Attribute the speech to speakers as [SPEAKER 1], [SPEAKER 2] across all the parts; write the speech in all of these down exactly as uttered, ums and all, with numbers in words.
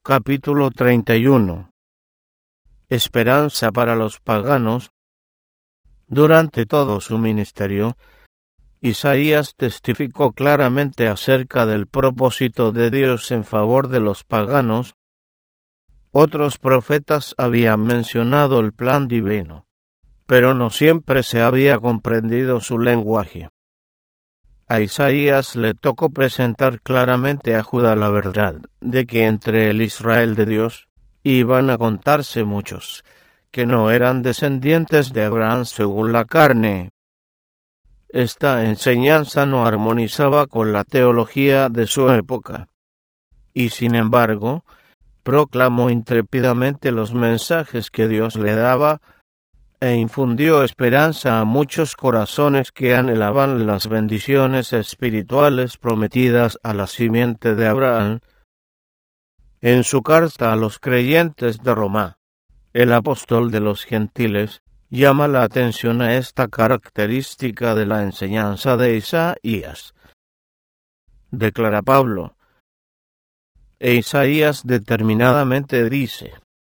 [SPEAKER 1] Capítulo treinta y uno. Esperanza para los paganos. Durante todo su ministerio, Isaías testificó claramente acerca del propósito de Dios en favor de los paganos. Otros profetas habían mencionado el plan divino, pero no siempre se había comprendido su lenguaje. A Isaías le tocó presentar claramente a Judá la verdad de que entre el Israel de Dios iban a contarse muchos que no eran descendientes de Abraham según la carne. Esta enseñanza no armonizaba con la teología de su época, y sin embargo, proclamó intrépidamente los mensajes que Dios le daba e infundió esperanza a muchos corazones que anhelaban las bendiciones espirituales prometidas a la simiente de Abraham. En su carta a los creyentes de Roma, el apóstol de los gentiles llama la atención a esta característica de la enseñanza de Isaías. Declara Pablo, e Isaías determinadamente dice: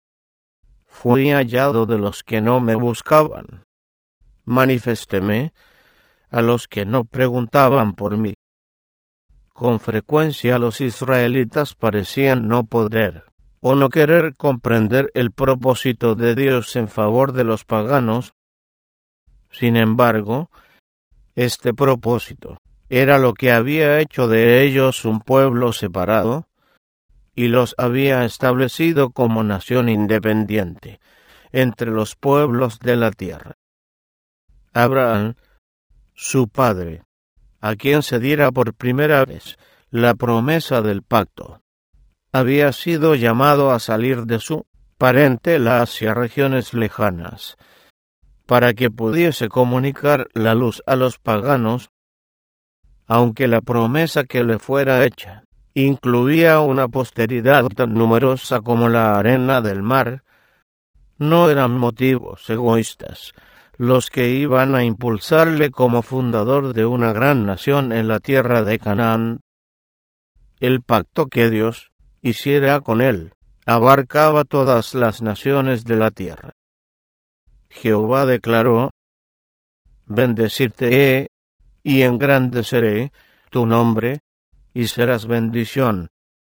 [SPEAKER 1] fui hallado de los que no me buscaban, manifestéme a los que no preguntaban por mí. Con frecuencia los israelitas parecían no poder o no querer comprender el propósito de Dios en favor de los paganos. Sin embargo, este propósito era lo que había hecho de ellos un pueblo separado y los había establecido como nación independiente entre los pueblos de la tierra. Abraham, su padre, a quien se diera por primera vez la promesa del pacto, había sido llamado a salir de su parentela hacia regiones lejanas, para que pudiese comunicar la luz a los paganos. Aunque la promesa que le fuera hecha incluía una posteridad tan numerosa como la arena del mar, no eran motivos egoístas los que iban a impulsarle como fundador de una gran nación en la tierra de Canaán. El pacto que Dios hiciera con él abarcaba todas las naciones de la tierra. Jehová declaró: bendecirte he y engrandeceré tu nombre, y serás bendición.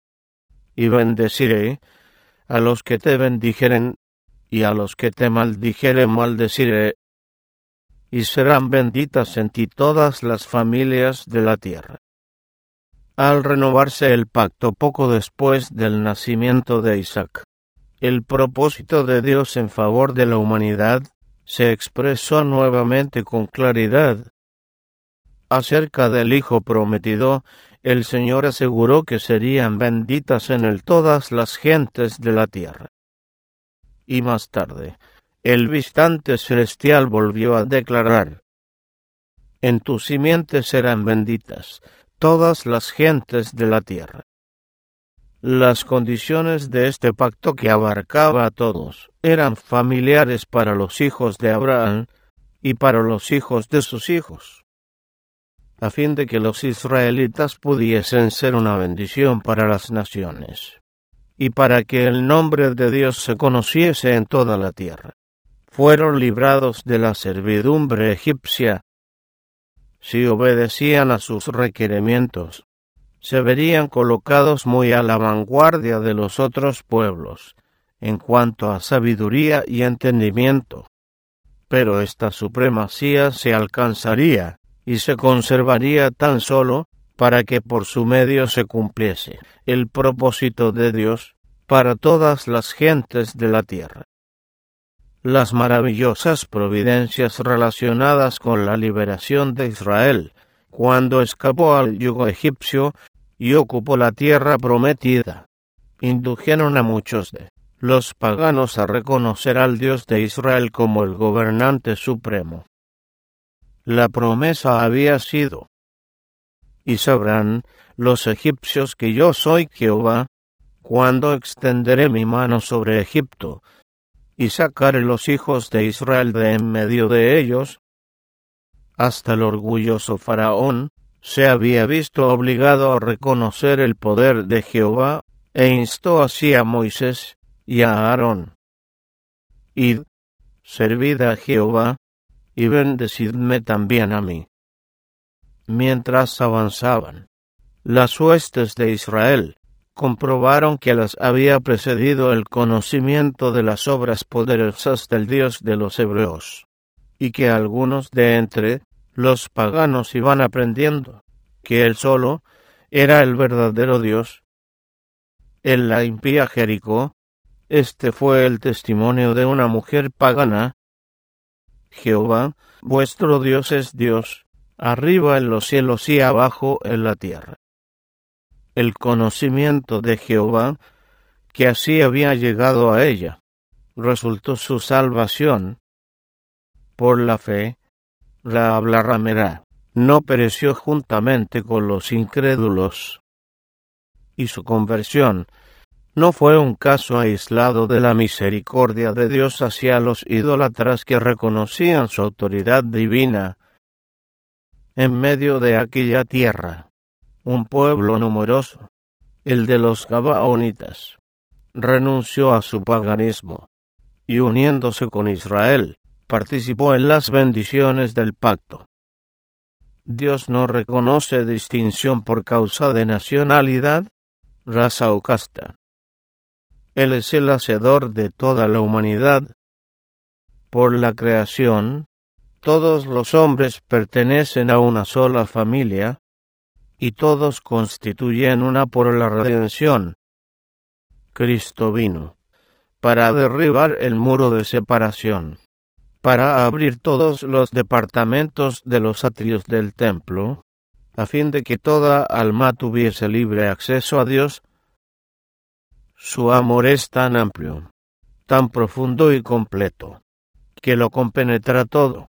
[SPEAKER 1] Y bendeciré a los que te bendijeren, y a los que te maldijeren maldeciré. Y serán benditas en ti todas las familias de la tierra. Al renovarse el pacto poco después del nacimiento de Isaac, el propósito de Dios en favor de la humanidad se expresó nuevamente con claridad. Acerca del Hijo prometido, el Señor aseguró que serían benditas en él todas las gentes de la tierra. Y más tarde, el visitante celestial volvió a declarar: en tu simiente serán benditas todas las gentes de la tierra. Las condiciones de este pacto, que abarcaba a todos, eran familiares para los hijos de Abraham y para los hijos de sus hijos, a fin de que los israelitas pudiesen ser una bendición para las naciones, y para que el nombre de Dios se conociese en toda la tierra. Fueron librados de la servidumbre egipcia. Si obedecían a sus requerimientos, se verían colocados muy a la vanguardia de los otros pueblos en cuanto a sabiduría y entendimiento. Pero esta supremacía se alcanzaría y se conservaría tan solo para que por su medio se cumpliese el propósito de Dios para todas las gentes de la tierra. Las maravillosas providencias relacionadas con la liberación de Israel, cuando escapó al yugo egipcio y ocupó la tierra prometida, indujeron a muchos de los paganos a reconocer al Dios de Israel como el gobernante supremo. La promesa había sido: y sabrán los egipcios que yo soy Jehová, cuando extenderé mi mano sobre Egipto, y sacaré los hijos de Israel de en medio de ellos. Hasta el orgulloso Faraón se había visto obligado a reconocer el poder de Jehová e instó así a Moisés y a Aarón: Id, servid a Jehová, y bendecidme también a mí. Mientras avanzaban, las huestes de Israel comprobaron que las había precedido el conocimiento de las obras poderosas del Dios de los hebreos, y que algunos de entre los paganos iban aprendiendo que Él solo era el verdadero Dios. En la impía Jericó, este fue el testimonio de una mujer pagana: Jehová, vuestro Dios es Dios, arriba en los cielos y abajo en la tierra. El conocimiento de Jehová, que así había llegado a ella, resultó su salvación. Por la fe, Rahab la ramera no pereció juntamente con los incrédulos, y su conversión no fue un caso aislado de la misericordia de Dios hacia los idólatras que reconocían su autoridad divina. En medio de aquella tierra, un pueblo numeroso, el de los gabaonitas, renunció a su paganismo, y uniéndose con Israel, participó en las bendiciones del pacto. Dios no reconoce distinción por causa de nacionalidad, raza o casta. Él es el hacedor de toda la humanidad. Por la creación, todos los hombres pertenecen a una sola familia, y todos constituyen una por la redención. Cristo vino para derribar el muro de separación, para abrir todos los departamentos de los atrios del templo, a fin de que toda alma tuviese libre acceso a Dios. Su amor es tan amplio, tan profundo y completo, que lo compenetra todo.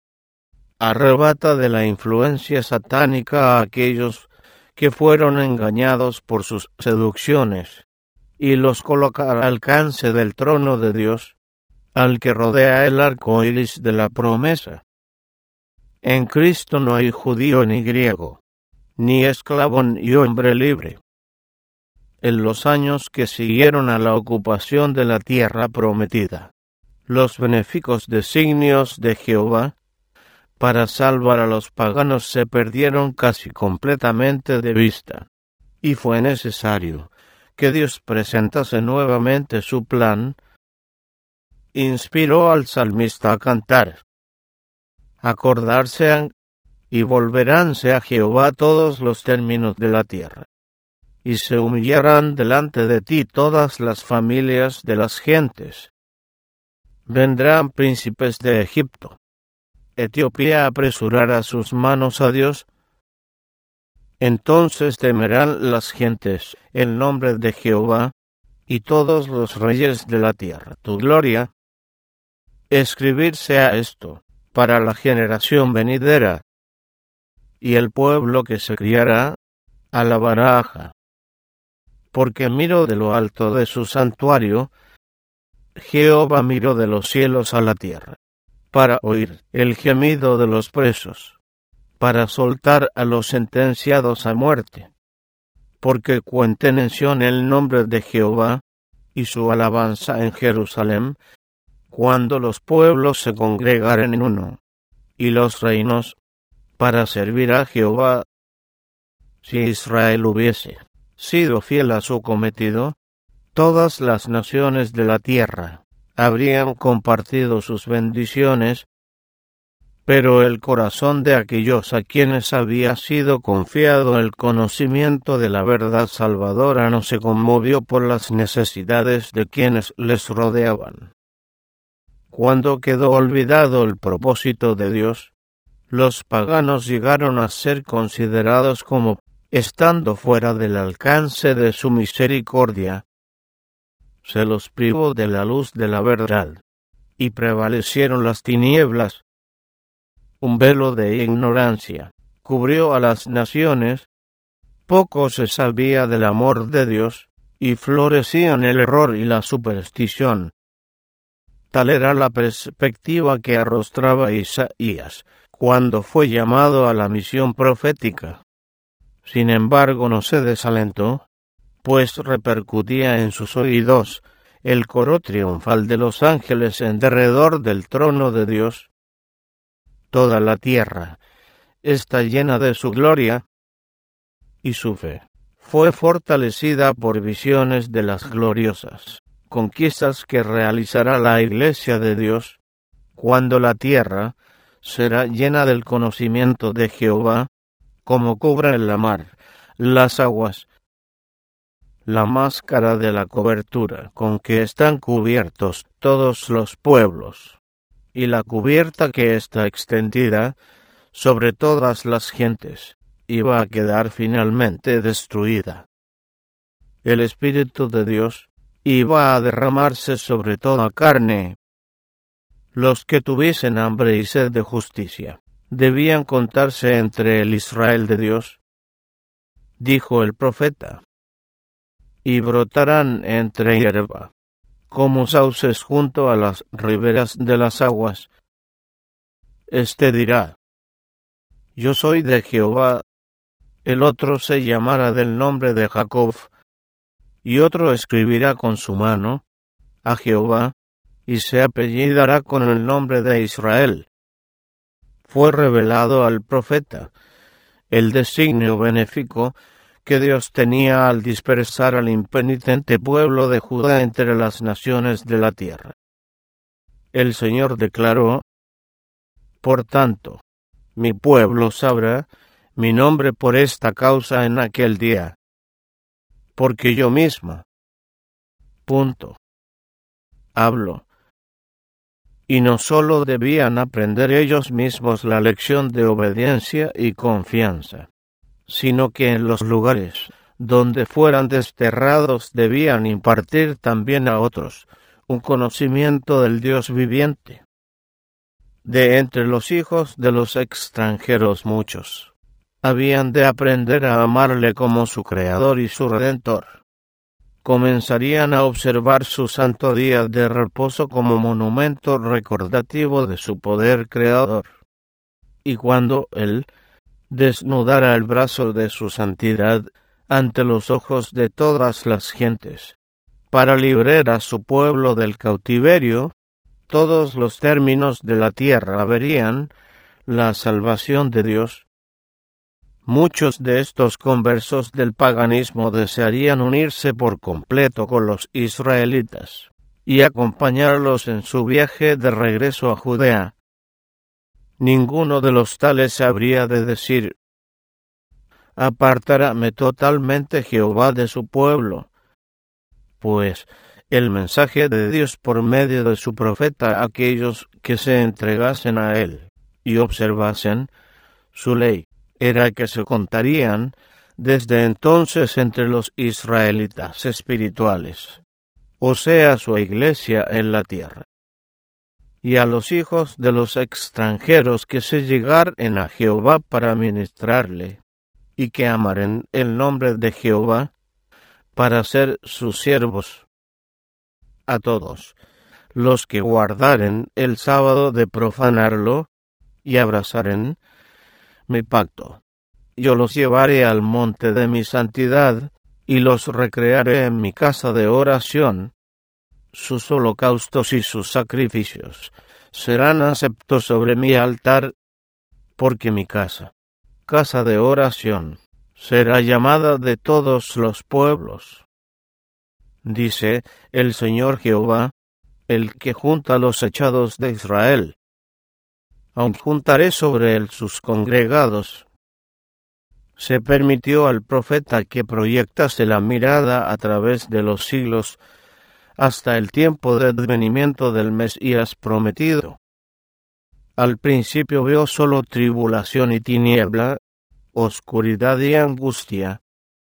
[SPEAKER 1] Arrebata de la influencia satánica a aquellos que fueron engañados por sus seducciones, y los coloca al alcance del trono de Dios, al que rodea el arco iris de la promesa. En Cristo no hay judío ni griego, ni esclavo ni hombre libre. En los años que siguieron a la ocupación de la tierra prometida, los benéficos designios de Jehová para salvar a los paganos se perdieron casi completamente de vista, y fue necesario que Dios presentase nuevamente su plan. Inspiró al salmista a cantar: acordarse y volveránse a Jehová todos los términos de la tierra, y se humillarán delante de ti todas las familias de las gentes. Vendrán príncipes de Egipto. Etiopía apresurará sus manos a Dios. Entonces temerán las gentes el nombre de Jehová, y todos los reyes de la tierra tu gloria. Escribir sea esto para la generación venidera, y el pueblo que se criará alabará a Jah. Porque miró de lo alto de su santuario, Jehová miró de los cielos a la tierra, para oír el gemido de los presos, para soltar a los sentenciados a muerte, porque cuenten en Sión el nombre de Jehová, y su alabanza en Jerusalén, cuando los pueblos se congregaren en uno, y los reinos, para servir a Jehová. Si Israel hubiese sido fiel a su cometido, todas las naciones de la tierra habrían compartido sus bendiciones, pero el corazón de aquellos a quienes había sido confiado el conocimiento de la verdad salvadora no se conmovió por las necesidades de quienes les rodeaban. Cuando quedó olvidado el propósito de Dios, los paganos llegaron a ser considerados como estando fuera del alcance de su misericordia. Se los privó de la luz de la verdad, y prevalecieron las tinieblas. Un velo de ignorancia cubrió a las naciones. Poco se sabía del amor de Dios, y florecían el error y la superstición. Tal era la perspectiva que arrostraba Isaías cuando fue llamado a la misión profética. Sin embargo, no se desalentó, pues repercutía en sus oídos el coro triunfal de los ángeles en derredor del trono de Dios. Toda la tierra está llena de su gloria, y su fe fue fortalecida por visiones de las gloriosas conquistas que realizará la Iglesia de Dios, cuando la tierra será llena del conocimiento de Jehová, como cubre la mar las aguas. La máscara de la cobertura con que están cubiertos todos los pueblos, y la cubierta que está extendida sobre todas las gentes, iba a quedar finalmente destruida. El Espíritu de Dios iba a derramarse sobre toda carne. Los que tuviesen hambre y sed de justicia debían contarse entre el Israel de Dios. Dijo el profeta: y brotarán entre hierba, como sauces junto a las riberas de las aguas. Este dirá: yo soy de Jehová. El otro se llamará del nombre de Jacob, y otro escribirá con su mano a Jehová, y se apellidará con el nombre de Israel. Fue revelado al profeta el designio benéfico que Dios tenía al dispersar al impenitente pueblo de Judá entre las naciones de la tierra. El Señor declaró: por tanto, mi pueblo sabrá mi nombre por esta causa en aquel día, porque yo misma, punto, hablo. Y no sólo debían aprender ellos mismos la lección de obediencia y confianza, sino que en los lugares donde fueran desterrados debían impartir también a otros un conocimiento del Dios viviente. De entre los hijos de los extranjeros muchos habían de aprender a amarle como su Creador y su Redentor. Comenzarían a observar su santo día de reposo como monumento recordativo de su poder creador. Y cuando Él desnudara el brazo de su santidad ante los ojos de todas las gentes, para librar a su pueblo del cautiverio, todos los términos de la tierra verían la salvación de Dios. Muchos de estos conversos del paganismo desearían unirse por completo con los israelitas y acompañarlos en su viaje de regreso a Judea. Ninguno de los tales habría de decir: apartaráme totalmente Jehová de su pueblo, pues el mensaje de Dios por medio de su profeta a aquellos que se entregasen a él y observasen su ley era que se contarían desde entonces entre los israelitas espirituales, o sea, su iglesia en la tierra. Y a los hijos de los extranjeros que se llegaren a Jehová para ministrarle, y que amaren el nombre de Jehová para ser sus siervos. A todos los que guardaren el sábado de profanarlo y abrazaren mi pacto, yo los llevaré al monte de mi santidad y los recrearé en mi casa de oración. Sus holocaustos y sus sacrificios serán aceptos sobre mi altar, porque mi casa, casa de oración, será llamada de todos los pueblos. Dice el Señor Jehová, el que junta los echados de Israel. Aun juntaré sobre él sus congregados. Se permitió al profeta que proyectase la mirada a través de los siglos hasta el tiempo de advenimiento del Mesías prometido. Al principio vio solo tribulación y tiniebla, oscuridad y angustia.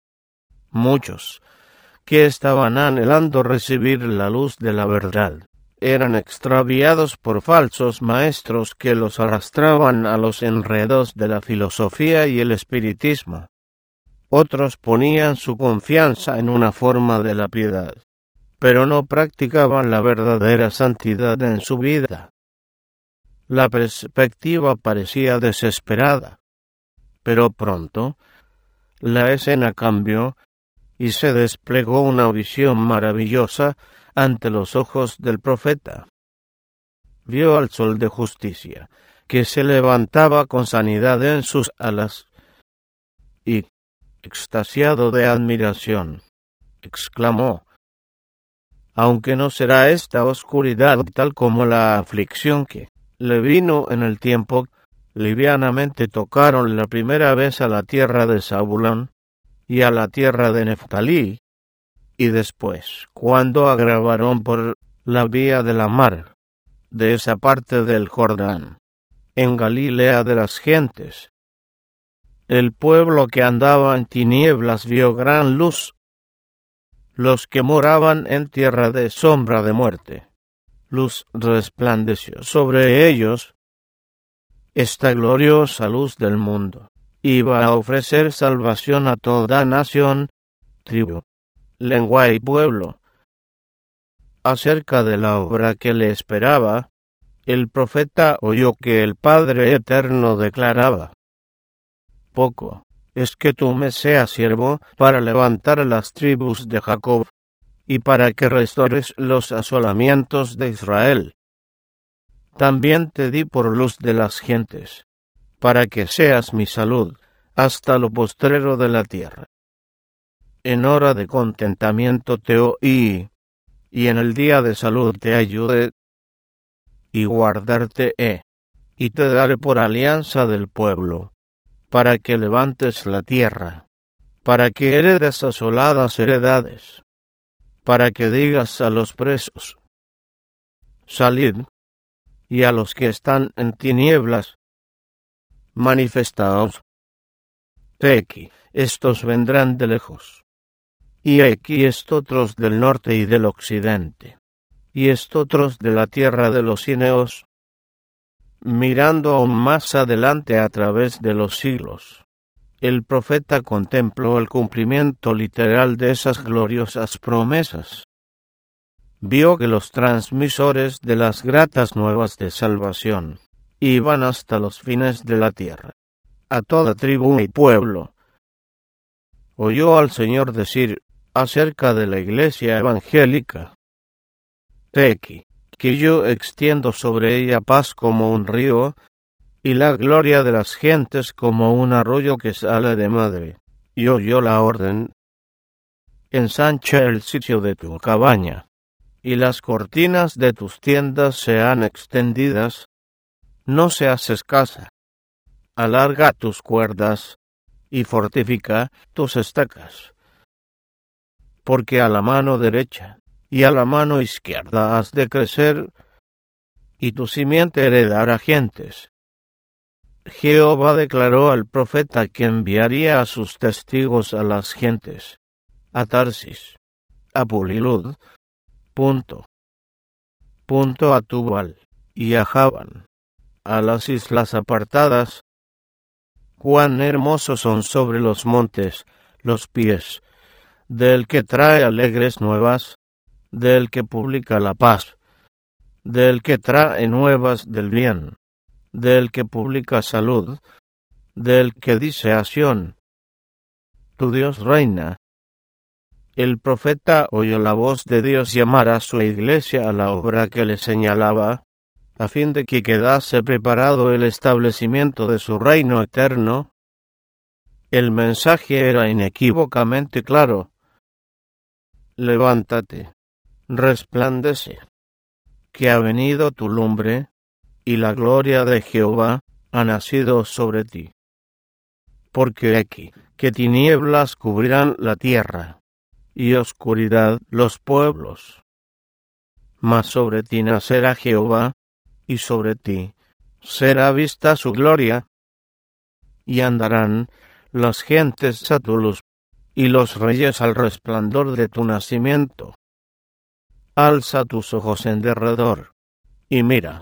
[SPEAKER 1] Muchos que estaban anhelando recibir la luz de la verdad eran extraviados por falsos maestros que los arrastraban a los enredos de la filosofía y el espiritismo. Otros ponían su confianza en una forma de la piedad, pero no practicaban la verdadera santidad en su vida. La perspectiva parecía desesperada, pero pronto la escena cambió y se desplegó una visión maravillosa ante los ojos del profeta. Vio al sol de justicia, que se levantaba con sanidad en sus alas, y, extasiado de admiración, exclamó: aunque no será esta oscuridad tal como la aflicción que le vino en el tiempo, livianamente tocaron la primera vez a la tierra de Zabulón y a la tierra de Neftalí, y después, cuando agravaron por la vía de la mar, de esa parte del Jordán, en Galilea de las gentes, el pueblo que andaba en tinieblas vio gran luz. Los que moraban en tierra de sombra de muerte, luz resplandeció sobre ellos. Esta gloriosa luz del mundo iba a ofrecer salvación a toda nación, tribu, lengua y pueblo. Acerca de la obra que le esperaba, el profeta oyó que el Padre Eterno declaraba: poco es que tú me seas siervo para levantar las tribus de Jacob, y para que restores los asolamientos de Israel. También te di por luz de las gentes, para que seas mi salud hasta lo postrero de la tierra. En hora de contentamiento te oí, y en el día de salud te ayudé, y guardarte he, y te daré por alianza del pueblo, para que levantes la tierra, para que heredes asoladas heredades, para que digas a los presos: salid, y a los que están en tinieblas: manifestaos. He aquí, estos vendrán de lejos, y he aquí estotros del norte y del occidente, y estotros de la tierra de los cineos, mirando aún más adelante a través de los siglos. El profeta contempló el cumplimiento literal de esas gloriosas promesas. Vio que los transmisores de las gratas nuevas de salvación iban hasta los fines de la tierra, a toda tribu y pueblo. Oyó al Señor decir acerca de la iglesia evangélica: he aquí, que yo extiendo sobre ella paz como un río, y la gloria de las gentes como un arroyo que sale de madre. Y oyó la orden: ensancha el sitio de tu cabaña, y las cortinas de tus tiendas sean extendidas, no seas escasa. Alarga tus cuerdas, y fortifica tus estacas. Porque a la mano derecha y a la mano izquierda has de crecer, y tu simiente heredará gentes. Jehová declaró al profeta que enviaría a sus testigos a las gentes, a Tarsis, a Pulilud, punto, punto a Tubal, y a Javan, a las islas apartadas. Cuán hermosos son sobre los montes los pies del que trae alegres nuevas, del que publica la paz, del que trae nuevas del bien, del que publica salud, del que dice a Sión: tu Dios reina. El profeta oyó la voz de Dios llamar a su iglesia a la obra que le señalaba, a fin de que quedase preparado el establecimiento de su reino eterno. El mensaje era inequívocamente claro: levántate, resplandece, que ha venido tu lumbre, y la gloria de Jehová ha nacido sobre ti. Porque aquí, que tinieblas cubrirán la tierra, y oscuridad los pueblos. Mas sobre ti nacerá Jehová, y sobre ti será vista su gloria, y andarán las gentes a tu luz, y los reyes al resplandor de tu nacimiento. Alza tus ojos en derredor, y mira.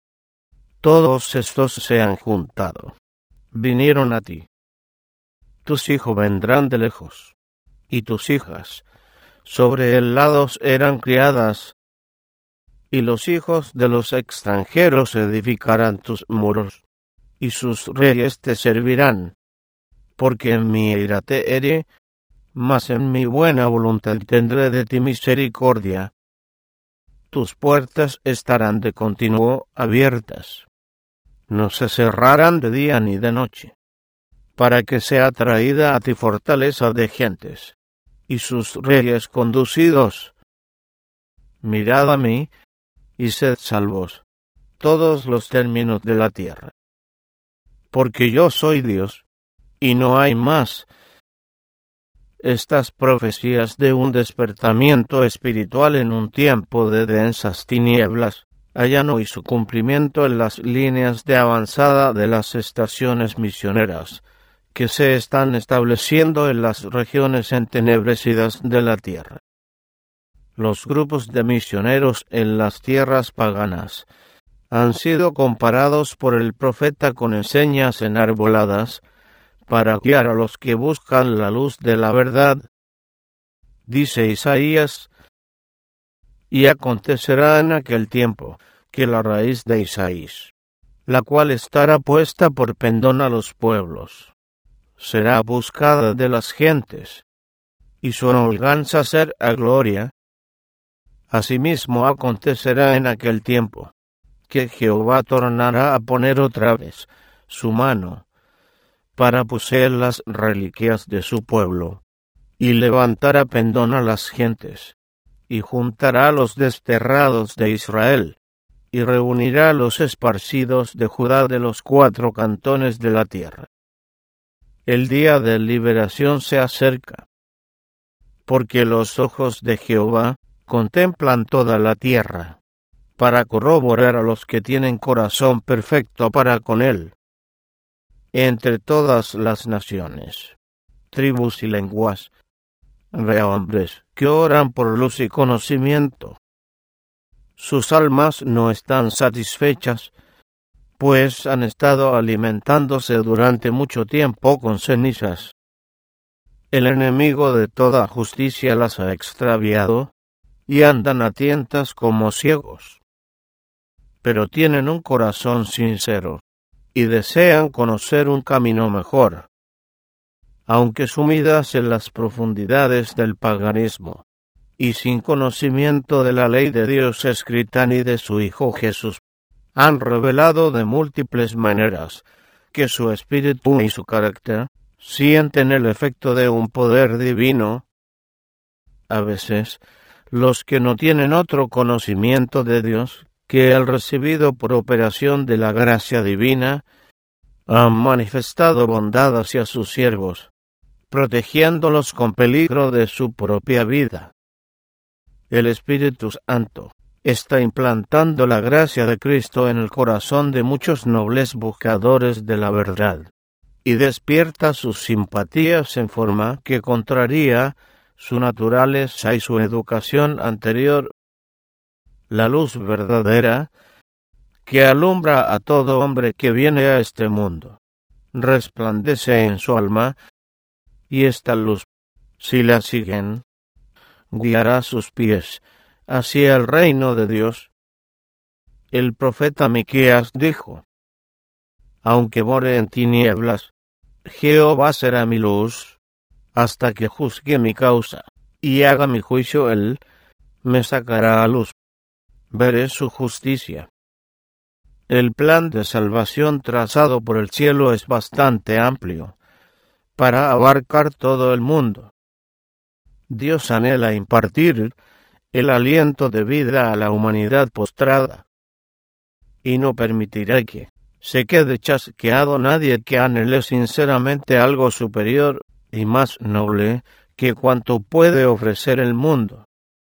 [SPEAKER 1] Todos estos se han juntado, vinieron a ti. Tus hijos vendrán de lejos, y tus hijas sobre el lado eran criadas, y los hijos de los extranjeros edificarán tus muros, y sus reyes te servirán, porque en mi ira te heré, mas en mi buena voluntad tendré de ti misericordia. Tus puertas estarán de continuo abiertas. No se cerrarán de día ni de noche, para que sea traída a ti fortaleza de gentes, y sus reyes conducidos. Mirad a mí, y sed salvos, todos los términos de la tierra. Porque yo soy Dios, y no hay más. Estas profecías de un despertamiento espiritual en un tiempo de densas tinieblas hallan hoy su cumplimiento en las líneas de avanzada de las estaciones misioneras que se están estableciendo en las regiones entenebrecidas de la tierra. Los grupos de misioneros en las tierras paganas han sido comparados por el profeta con enseñas enarboladas para guiar a los que buscan la luz de la verdad. Dice Isaías: y acontecerá en aquel tiempo que la raíz de Isaías, la cual estará puesta por pendón a los pueblos, será buscada de las gentes, y su holganza será gloria. Asimismo acontecerá en aquel tiempo que Jehová tornará a poner otra vez su mano para poseer las reliquias de su pueblo, y levantará pendón a las gentes, y juntará a los desterrados de Israel, y reunirá a los esparcidos de Judá de los cuatro cantones de la tierra. El día de liberación se acerca, porque los ojos de Jehová contemplan toda la tierra, para corroborar a los que tienen corazón perfecto para con él. Entre todas las naciones, tribus y lenguas, ve hombres que oran por luz y conocimiento. Sus almas no están satisfechas, pues han estado alimentándose durante mucho tiempo con cenizas. El enemigo de toda justicia las ha extraviado, y andan a tientas como ciegos. Pero tienen un corazón sincero, y desean conocer un camino mejor. Aunque sumidas en las profundidades del paganismo, y sin conocimiento de la ley de Dios escrita ni de su Hijo Jesús, han revelado de múltiples maneras que su espíritu y su carácter sienten el efecto de un poder divino. A veces, los que no tienen otro conocimiento de Dios que el recibido por operación de la gracia divina, han manifestado bondad hacia sus siervos, protegiéndolos con peligro de su propia vida. El Espíritu Santo está implantando la gracia de Cristo en el corazón de muchos nobles buscadores de la verdad, y despierta sus simpatías en forma que contraría su naturaleza y su educación anterior. La luz verdadera, que alumbra a todo hombre que viene a este mundo, resplandece en su alma, y esta luz, si la siguen, guiará sus pies hacia el reino de Dios. El profeta Miqueas dijo: aunque more en tinieblas, Jehová será mi luz, hasta que juzgue mi causa, y haga mi juicio. Él me sacará a luz. Veré su justicia. El plan de salvación trazado por el cielo es bastante amplio, para abarcar todo el mundo. Dios anhela impartir el aliento de vida a la humanidad postrada, y no permitirá que se quede chasqueado nadie que anhele sinceramente algo superior y más noble que cuanto puede ofrecer el mundo.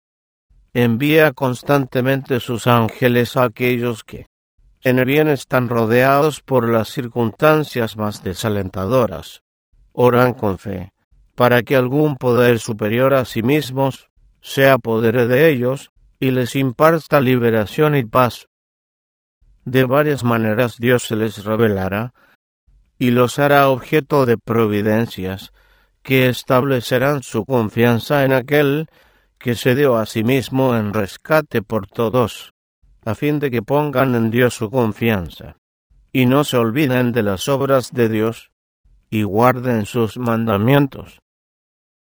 [SPEAKER 1] Envía constantemente sus ángeles a aquellos que, en el bien, están rodeados por las circunstancias más desalentadoras. Oran con fe, para que algún poder superior a sí mismos se apodere de ellos y les imparta liberación y paz. De varias maneras Dios se les revelará y los hará objeto de providencias que establecerán su confianza en aquel que se dio a sí mismo en rescate por todos, a fin de que pongan en Dios su confianza, y no se olviden de las obras de Dios, y guarden sus mandamientos.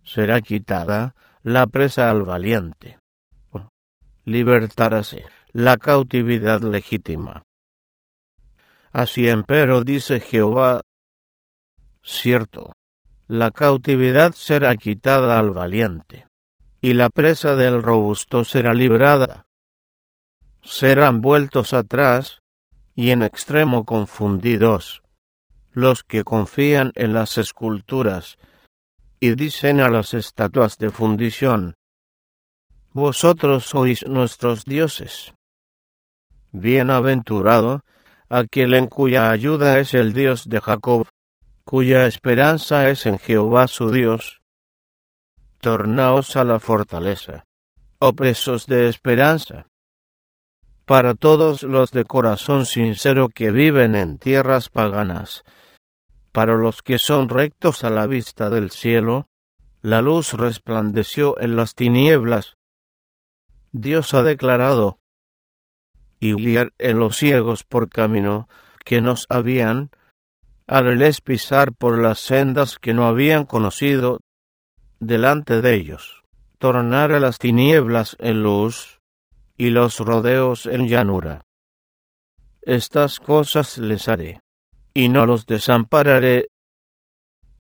[SPEAKER 1] será quitada la presa al valiente. Libertaráse la cautividad legítima. Así empero dice Jehová, cierto, la cautividad será quitada al valiente, y la presa del robusto será librada. Serán vueltos atrás, y en extremo confundidos, los que confían en las esculturas, y dicen a las estatuas de fundición, vosotros sois nuestros dioses. Bienaventurado aquel en cuya ayuda es el Dios de Jacob, cuya esperanza es en Jehová su Dios. Tornaos a la fortaleza, oh presos de esperanza. Para todos los de corazón sincero que viven en tierras paganas, para los que son rectos a la vista del cielo, la luz resplandeció en las tinieblas. Dios ha declarado, y guiar en los ciegos por camino que nos habían, harles pisar por las sendas que no habían conocido delante de ellos, tornar a las tinieblas en luz, y los rodeos en llanura. Estas cosas les haré, y no los desampararé